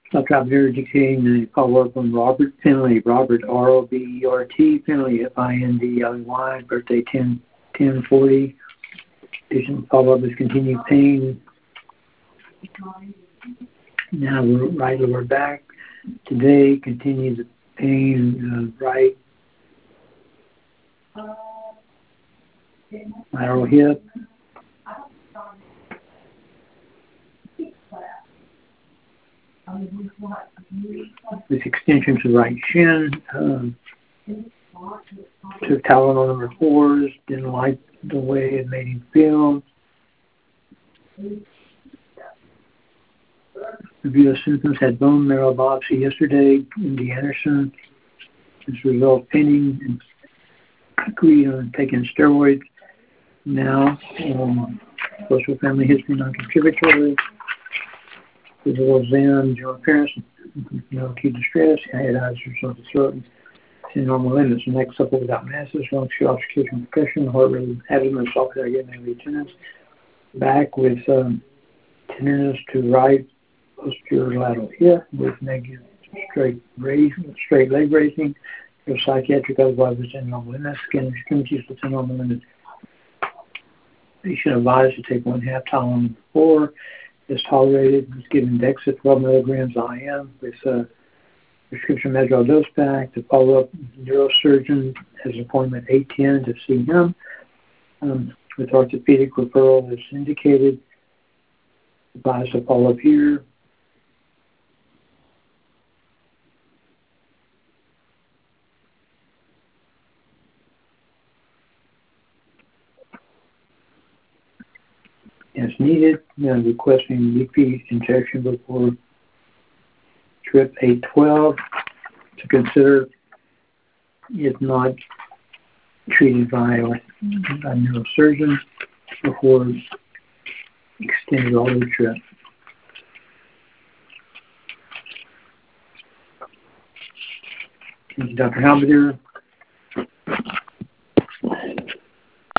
Subtopic dictating the follow-up on Robert Finley. Robert, R-O-B-E-R-T, Finley, F-I-N-D-L-E-Y, birthday 10/10/40. Patient follow-up is continued pain. Now right lower back. Today continues pain, right lateral hip. This extension to the right shin. Took Tylenol number 4s. Didn't like the way it made him feel. Review of symptoms. Had bone marrow biopsy yesterday. MD Anderson. As a result, pending and agreed on taking steroids. Now, social family history non-contributory. Physical exam, general appearance, no acute distress, head, eyes, or something, throat, in normal limits. The next supple without masses, lung, obstruction, percussion, heart rate, abdomen, soft area, negative tenderness. Back with tenderness to right posterior lateral hip with negative straight leg raising. No psychiatric, otherwise within normal limits. Skin extremities within normal limits. Patient advised to take 1/2 Tylenol 4. Is tolerated. Is given Dexa 12 milligrams IM with prescription Medrol dose pack. To follow up, neurosurgeon has an appointment 8/10 to see him. With orthopedic referral as indicated. Advised to follow up here. As needed, requesting repeat injection before trip 8/12 to consider if not treated by a neurosurgeon before extended auto trip. Thank you, Dr. Halberdier.